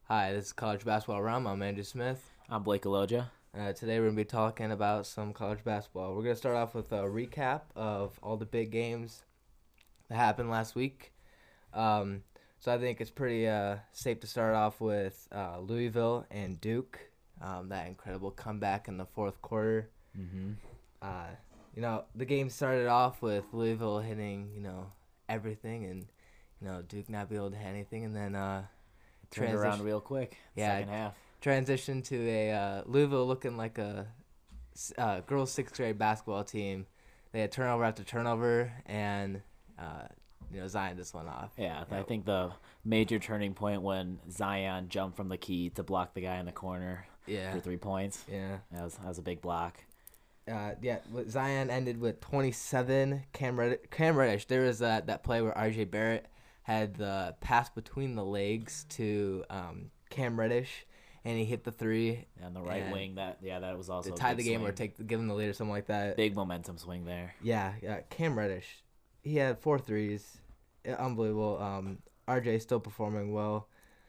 Hi, this is College Basketball Realm. I'm Andrew Smith. I'm Blake Aloja. Today we're going to be talking about some college basketball. We're going to start off with a recap of all the big games that happened last week. So I think it's pretty safe to start off with Louisville and Duke. That incredible comeback in the fourth quarter. Mm-hmm. The game started off with Louisville hitting, everything, and Duke not be able to hit anything, and then Turned around real quick. Yeah, Second half. transition to a Louisville looking like a girls' sixth grade basketball team. They had turnover after turnover, and Zion just went off. Yeah, I think the major turning point when Zion jumped from the key to block the guy in the corner for 3 points. Yeah. That was a big block. Zion ended with 27. Cam Reddish, there was that play where R.J. Barrett had the pass between the legs to Cam Reddish, and he hit the three. And the right wing, that was also to tie a the big game swing. or give him the lead or something like that. Big momentum swing there. Yeah, Cam Reddish, he had 4 threes. Unbelievable. RJ still performing well.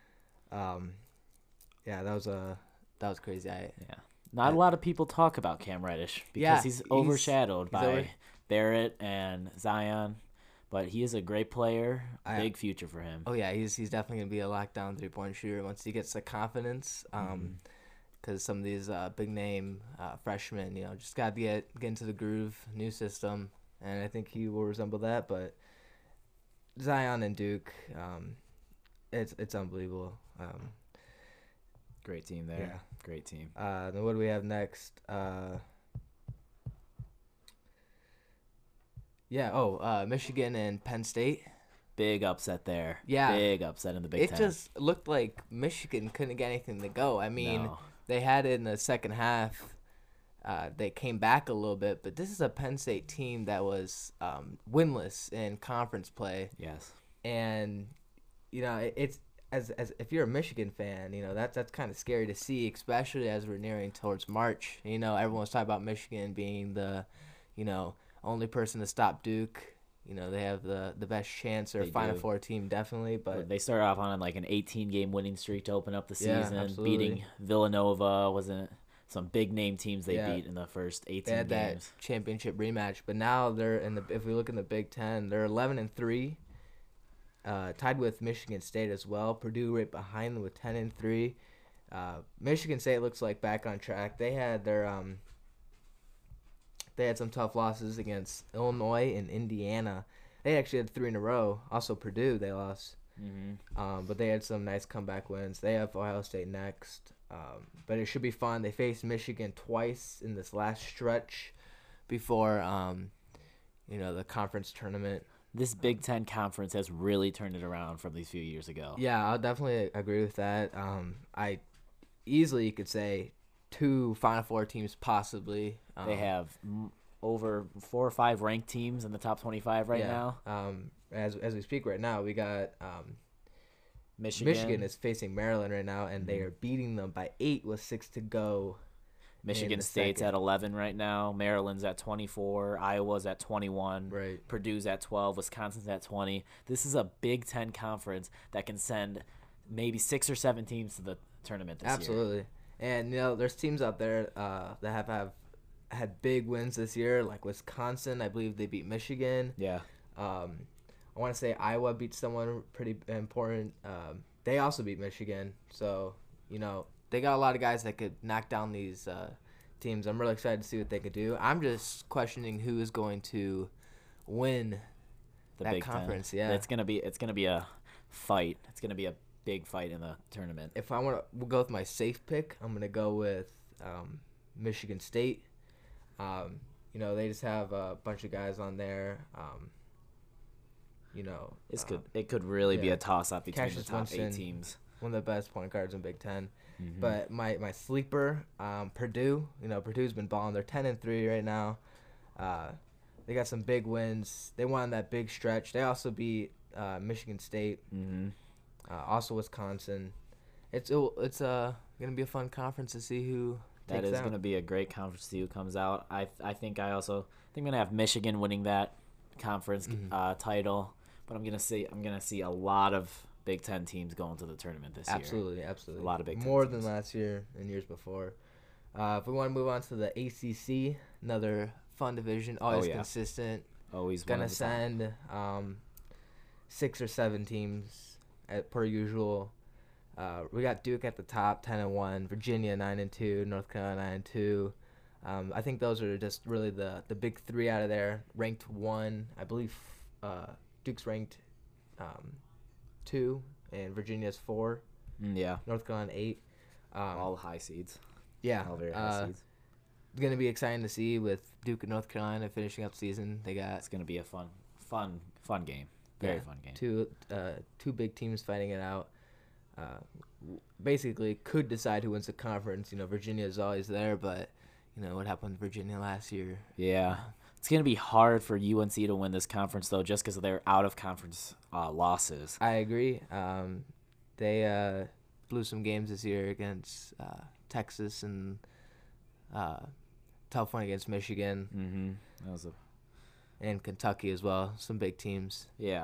That was crazy. Not a lot of people talk about Cam Reddish because he's overshadowed by Barrett and Zion, but he is a great player. Big future for him. Oh yeah, he's definitely gonna be a lockdown 3-point shooter once he gets the confidence. Because some of these big name freshmen, just gotta get into the groove, new system, and I think he will resemble that. But Zion and Duke, it's unbelievable. Great team there. Yeah. Great team. Then what do we have next? Michigan and Penn State. Big upset there. Yeah. Big upset in the Big Ten. It just looked like Michigan couldn't get anything to go. I mean, No. they had it in the second half. They came back a little bit, but this is a Penn State team that was winless in conference play. Yes. And it's as if you're a Michigan fan, that's kind of scary to see, especially as we're nearing towards March. Everyone's talking about Michigan being the, only person to stop Duke. They have the best chance or Final Four team definitely, but they started off on like an 18-game winning streak to open up the season, absolutely. Beating Villanova. Wasn't some big name teams they beat in the first 18 they had games. That championship rematch, but now they're if we look in the Big Ten, they're 11-3. Tied with Michigan State as well. Purdue right behind them with 10-3. Michigan State looks like back on track. They had some tough losses against Illinois and Indiana. They actually had 3 in a row. Also Purdue they lost. Mm-hmm. But they had some nice comeback wins. They have Ohio State next. But it should be fun. They faced Michigan twice in this last stretch before the conference tournament. This Big Ten conference has really turned it around from these few years ago. Yeah, I'll definitely agree with that. I easily could say 2 Final Four teams possibly. They have over 4 or 5 ranked teams in the top 25 right now. As we speak right now, we got Michigan is facing Maryland right now, and they are beating them by 8 with 6 to go. Michigan State's at 11 right now. Maryland's at 24. Iowa's at 21. Right. Purdue's at 12. Wisconsin's at 20. This is a Big Ten conference that can send maybe 6 or 7 teams to the tournament this year. Absolutely. And, there's teams out there that have had big wins this year, like Wisconsin. I believe they beat Michigan. Yeah. I want to say Iowa beat someone pretty important. They also beat Michigan. So, they got a lot of guys that could knock down these teams. I'm really excited to see what they could do. I'm just questioning who is going to win that Big conference. 10. Yeah, it's gonna be a fight. It's gonna be a big fight in the tournament. If we'll go with my safe pick. I'm gonna go with Michigan State. They just have a bunch of guys on there. It could really be a toss-up between Cassius the top Winston, 8 teams. One of the best point guards in Big Ten. Mm-hmm. But my sleeper, Purdue. Purdue's been balling. They're 10-3 right now. They got some big wins. They won that big stretch. They also beat Michigan State. Mm-hmm. Also Wisconsin. It's gonna be a fun conference to see who. That is going to be a great conference to see who comes out. I think I'm going to have Michigan winning that conference title, but I'm going to see a lot of Big Ten teams going to the tournament this year. Absolutely. A lot of Big Ten more teams. Than last year and years before. If we want to move on to the ACC, another fun division, always consistent. Always gonna send 6 or 7 teams per usual. We got Duke at the top, 10-1, Virginia 9-2, North Carolina 9-2. I think those are just really the big 3 out of there. Ranked 1, I believe. Duke's ranked 2, and Virginia's 4. Yeah. North Carolina 8. All high seeds. Yeah. All very high seeds. It's gonna be exciting to see with Duke and North Carolina finishing up season. It's gonna be a fun game. Very fun game. Two big teams fighting it out. Basically, could decide who wins the conference. Virginia is always there, but what happened to Virginia last year? Yeah, it's gonna be hard for UNC to win this conference though, just because of their out of conference losses. I agree. They blew some games this year against Texas and tough one against Michigan. Mm-hmm. That was and Kentucky as well. Some big teams. Yeah.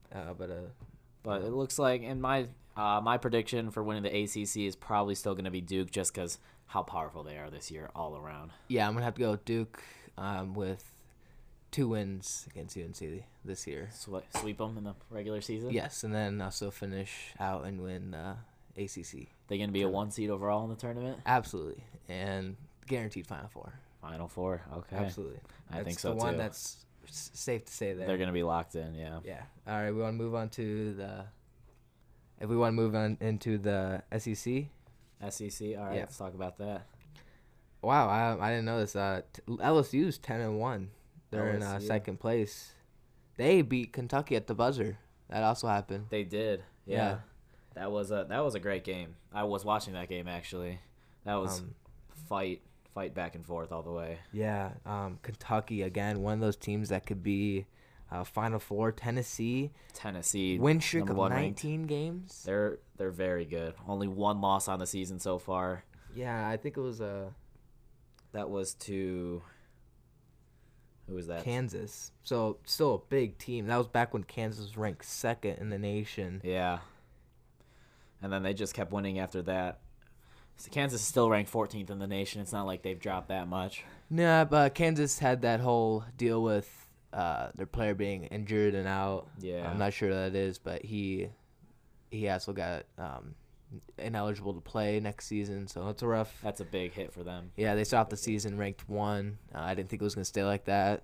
But it looks like, in my prediction for winning the ACC is probably still going to be Duke, just because how powerful they are this year all around. Yeah, I'm going to have to go with Duke with 2 wins against UNC this year. Sweep them in the regular season? Yes, and then also finish out and win ACC. They going to be a 1 seed overall in the tournament? Absolutely, and guaranteed Final Four. Final Four, okay. Absolutely. I think so, too. That's the one that's safe to say there. They're going to be locked in, yeah. Yeah. All right, we want to move on to if we want to move on into the SEC. SEC, all right, Let's talk about that. Wow, I didn't know this. LSU's 10-1. They're in second place. They beat Kentucky at the buzzer. That also happened. They did, yeah. That was a great game. I was watching that game, actually. That was fight back and forth all the way. Yeah, Kentucky, again, one of those teams that could be Final Four. Tennessee win streak of 19 games. They're very good. Only 1 loss on the season so far. Yeah, I think it was that was to who was that? Kansas. So still a big team. That was back when Kansas was ranked 2nd in the nation. Yeah. And then they just kept winning after that. So Kansas is still ranked 14th in the nation. It's not like they've dropped that much. Nah, but Kansas had that whole deal with their player being injured and out. Yeah. I'm not sure what that is, but he also got ineligible to play next season, so it's That's a big hit for them. Yeah, they started the season ranked 1. I didn't think it was going to stay like that.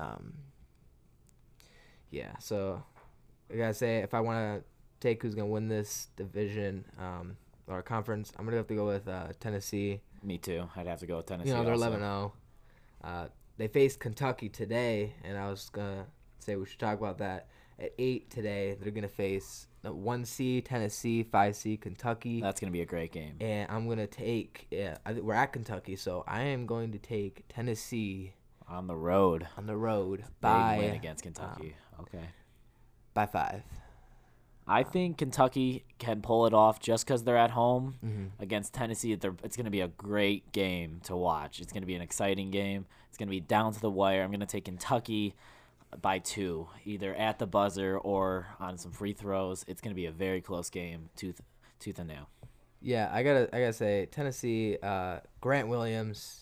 Yeah, so I got to say, if I want to take who's going to win this division or conference, I'm going to have to go with Tennessee. Me too. I'd have to go with Tennessee. They're 11-0. They faced Kentucky today, and I was going to say we should talk about that. At 8 today, they're going to face 1C Tennessee, 5C Kentucky. That's going to be a great game. And I'm going to take we're at Kentucky, so I am going to take Tennessee on the road. By win against Kentucky. Okay. By 5. I think Kentucky can pull it off just because they're at home against Tennessee. It's going to be a great game to watch. It's going to be an exciting game. It's going to be down to the wire. I'm going to take Kentucky by 2, either at the buzzer or on some free throws. It's going to be a very close game, tooth and nail. Yeah, I gotta say Tennessee. Grant Williams,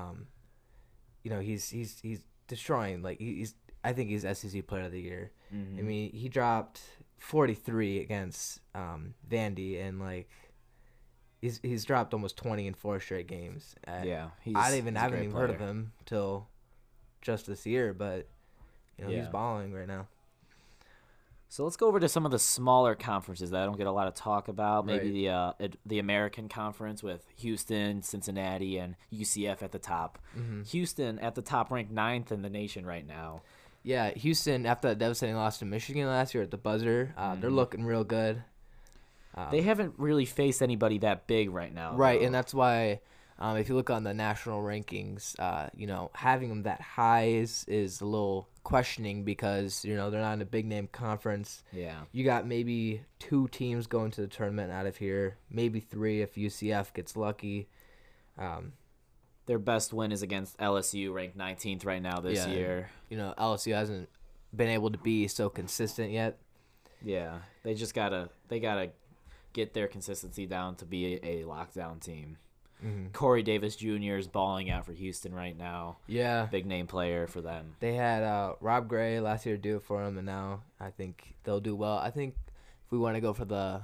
he's destroying. Like I think he's SEC Player of the Year. I mean, he dropped 43 against Vandy, and he's dropped almost 20 in 4 straight games. I haven't even heard of him till just this year, but he's balling right now. So let's go over to some of the smaller conferences that I don't get a lot of talk about. Maybe the American Conference with Houston, Cincinnati, and UCF at the top. Houston at the top, ranked 9th in the nation right now. Yeah, Houston, after that devastating loss to Michigan last year at the buzzer, they're looking real good. They haven't really faced anybody that big right now. Right, though. And that's why if you look on the national rankings, having them that high is a little questioning because, they're not in a big-name conference. Yeah. You got maybe 2 teams going to the tournament out of here, maybe 3 if UCF gets lucky. Their best win is against LSU, ranked 19th right now this year. LSU hasn't been able to be so consistent yet. Yeah, they gotta get their consistency down to be a lockdown team. Corey Davis Jr. is balling out for Houston right now. Yeah. Big name player for them. They had Rob Gray last year do it for them, and now I think they'll do well. I think if we want to go for the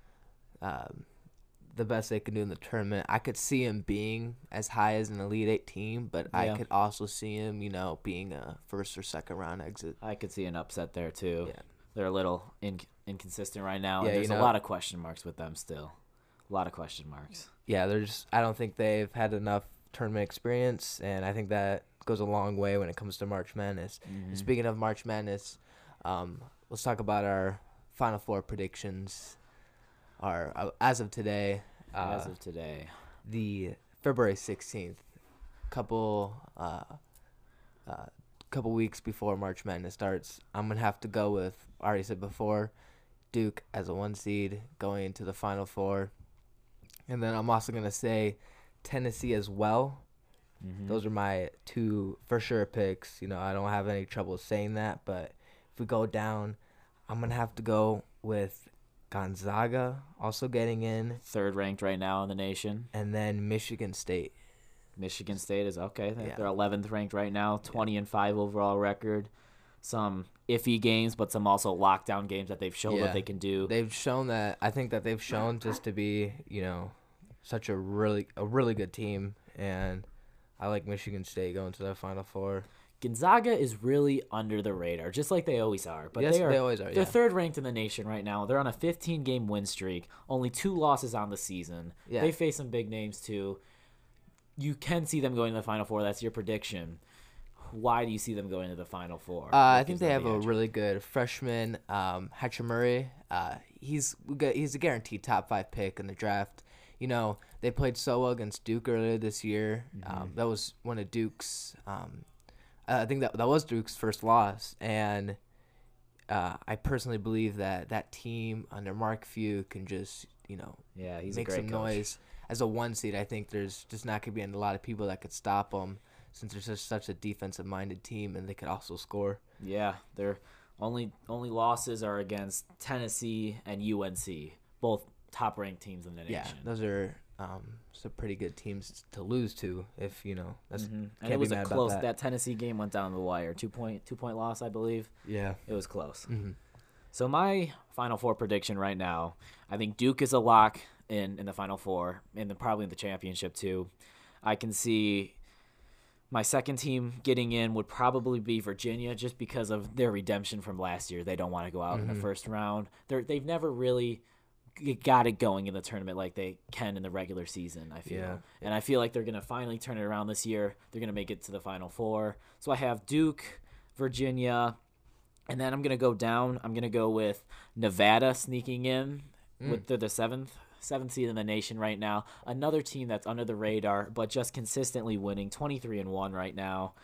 best they can do in the tournament, I could see him being as high as an Elite Eight team, but I could also see him, being a first or second round exit. I could see an upset there too. Yeah. They're a little inconsistent right now. Yeah, and there's a lot of question marks with them still. A lot of question marks. Yeah, I don't think they've had enough tournament experience, and I think that goes a long way when it comes to March Madness. And speaking of March Madness, let's talk about our Final Four predictions. As of today, the February 16th, couple weeks before March Madness starts, I'm gonna have to go with, I already said before, Duke as a 1 seed going into the Final Four, and then I'm also gonna say Tennessee as well. Those are my 2 for sure picks. I don't have any trouble saying that, but if we go down, I'm gonna have to go with Gonzaga also getting in, 3rd ranked right now in the nation, and then Michigan State. Michigan State is okay. Yeah. They're 11th ranked right now, 20-5 overall record. Some iffy games, but some also lockdown games that they've shown what they can do. They've shown that. I think that they've shown just to be, such a really good team, and I like Michigan State going to the Final Four. Gonzaga is really under the radar, just like they always are. But yes, they always are. They're 3rd ranked in the nation right now. They're on a 15-game win streak, only 2 losses on the season. Yeah. They face some big names too. You can see them going to the Final Four. That's your prediction. Why do you see them going to the Final Four? I think they have a really good freshman, Hachimura. He's a guaranteed top 5 pick in the draft. They played so well against Duke earlier this year. That was one of Duke's. I think that was Duke's first loss, and I personally believe that team under Mark Few can just he's make a great some coach. Noise. As a 1 seed, I think there's just not going to be a lot of people that could stop them, since they're just such a defensive-minded team, and they could also score. Yeah, their only losses are against Tennessee and UNC, both top-ranked teams in the nation. Yeah, those are some pretty good teams to lose to. If that's and it was a close. That Tennessee game went down the wire. 2-point loss, I believe. Yeah, it was close. So my Final Four prediction right now, I think Duke is a lock in the Final Four, and probably in the championship too. I can see my second team getting in would probably be Virginia, just because of their redemption from last year. They don't want to go out in the first round. They've never really got it going in the tournament like they can in the regular season, I feel. Yeah. And I feel like they're going to finally turn it around this year. They're going to make it to the Final Four. So I have Duke, Virginia, and then I'm going to go down. I'm going to go with Nevada sneaking in with the seventh seed in the nation right now. Another team that's under the radar, but just consistently winning, 23-1 right now.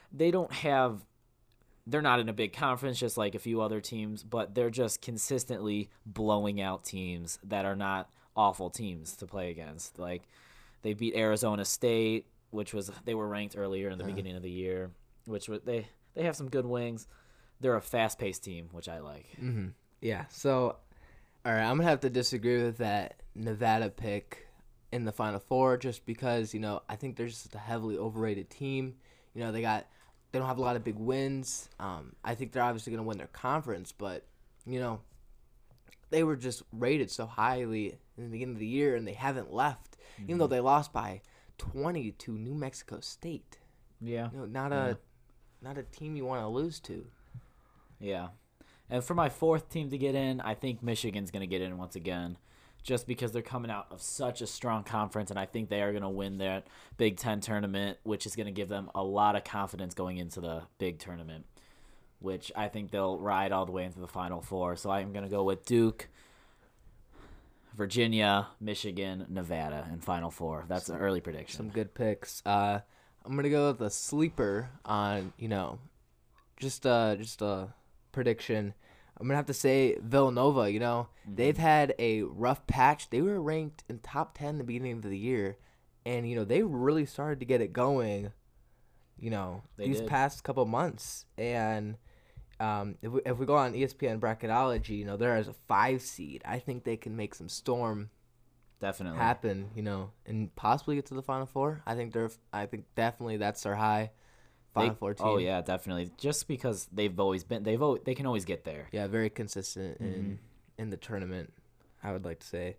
They're not in a big conference, just like a few other teams, but they're just consistently blowing out teams that are not awful teams to play against. Like, they beat Arizona State, they were ranked earlier in the beginning of the year, they have some good wings. They're a fast-paced team, which I like. Yeah. So, all right, I'm gonna have to disagree with that Nevada pick in the Final Four, just because I think they're just a heavily overrated team. They don't have a lot of big wins. I think they're obviously going to win their conference, but, they were just rated so highly in the beginning of the year, and they haven't left, even though they lost by 20 to New Mexico State. Yeah. Not a team you want to lose to. Yeah. And for my 4th team to get in, I think Michigan's going to get in once again, just because they're coming out of such a strong conference, and I think they are going to win that Big Ten tournament, which is going to give them a lot of confidence going into the big tournament, which I think they'll ride all the way into the Final Four. So I'm going to go with Duke, Virginia, Michigan, Nevada, and Final Four. That's an early prediction. Some good picks. I'm going to go with a sleeper on, just a prediction. I'm going to have to say Villanova. They've had a rough patch. They were ranked in top 10 in the beginning of the year, and, they really started to get it going, these past couple months. And, if we go on ESPN bracketology, you know, they're as a 5 seed. I think they can make some storm Definitely happen, you know, and possibly get to the Final Four. I think definitely that's their high Final Four team. Oh yeah, definitely. Just because they can always get there. Yeah, very consistent in the tournament, I would like to say.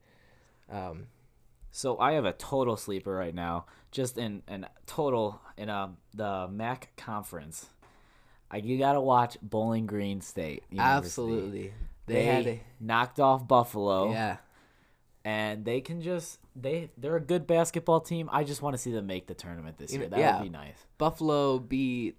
So I have a total sleeper right now, just in the MAC conference. You gotta watch Bowling Green State University. Absolutely, they knocked off Buffalo. Yeah, and they can they're a good basketball team. I just want to see them make the tournament this year. That would be nice. Buffalo beat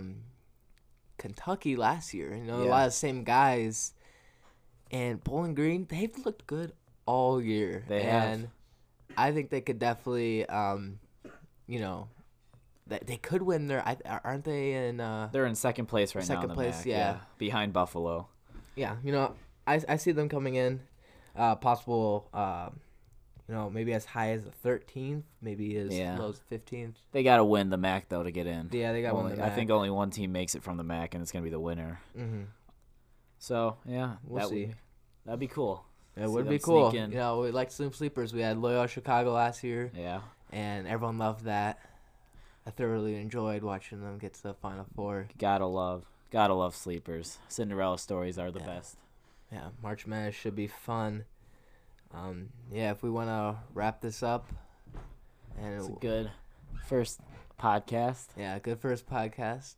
Kentucky last year. You know, a Yeah. lot of the same guys. And Bowling Green, they've looked good all year. They and have. I think they could definitely, you know, they could win their. Aren't they in? They're in second place right now. Second in the place, MAC, yeah. behind Buffalo. Yeah, you know, I see them coming in, possible. You know, maybe as high as the 13th, maybe as low as 15th. They got to win the MAC though to get in. Yeah, they got to win the MAC. I think only one team makes it from the MAC, and it's gonna be the winner. Mm-hmm. So yeah, we'll see. That'd be cool. It would be cool. You know, we like some sleepers. We had Loyola Chicago last year. Yeah. And everyone loved that. I thoroughly enjoyed watching them get to the Final Four. Gotta love sleepers. Cinderella stories are the best. Yeah, March Madness should be fun. Yeah, if we want to wrap this up. And it's a good first podcast. Yeah, good first podcast.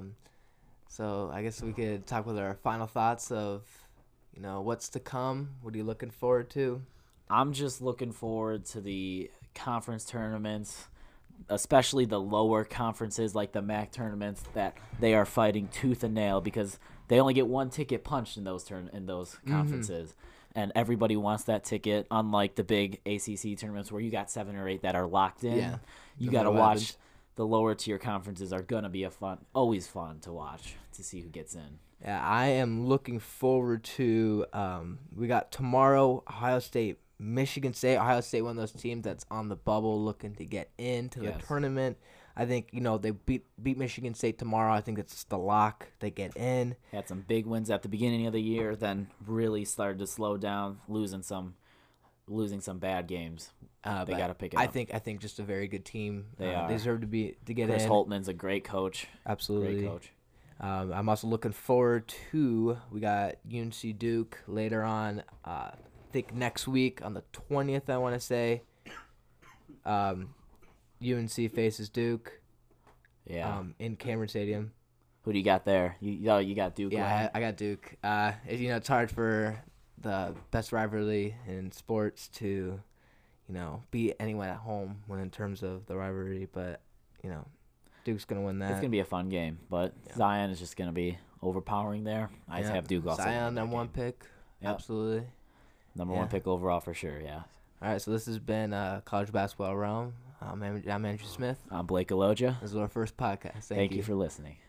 So I guess we could talk with our final thoughts of, you know, what's to come. What are you looking forward to? I'm just looking forward to the conference tournaments, especially the lower conferences like the MAC tournaments, that they are fighting tooth and nail because they only get one ticket punched in those conferences. And everybody wants that ticket, unlike the big ACC tournaments where you got 7 or 8 that are locked in. Yeah. You got to watch. The lower tier conferences are going to be always fun to watch to see who gets in. Yeah, I am looking forward to, we got tomorrow, Ohio State, Michigan State. Ohio State, one of those teams that's on the bubble looking to get into the tournament. I think, you know, they beat Michigan State tomorrow. I think it's the lock. They get in. Had some big wins at the beginning of the year, then really started to slow down, losing some bad games. They got to pick it up. I think just a very good team. They deserve to get Chris in. Holtman's a great coach. Absolutely. Great coach. I'm also looking forward to, we got UNC Duke later on, I think next week on the 20th, I want to say. UNC faces Duke. Yeah. In Cameron Stadium. Who do you got there? You got Duke. Yeah, I got Duke. You know, it's hard for the best rivalry in sports to, you know, beat anyone at home when in terms of the rivalry, but, you know, Duke's going to win that. It's going to be a fun game, but Zion is just going to be overpowering there. I just have Duke also. Zion, number 1 pick. Yep. Absolutely. Number 1 pick overall for sure, yeah. All right, so this has been College Basketball Realm. I'm Andrew Smith. I'm Blake Aloja. This is our first podcast. Thank you for listening.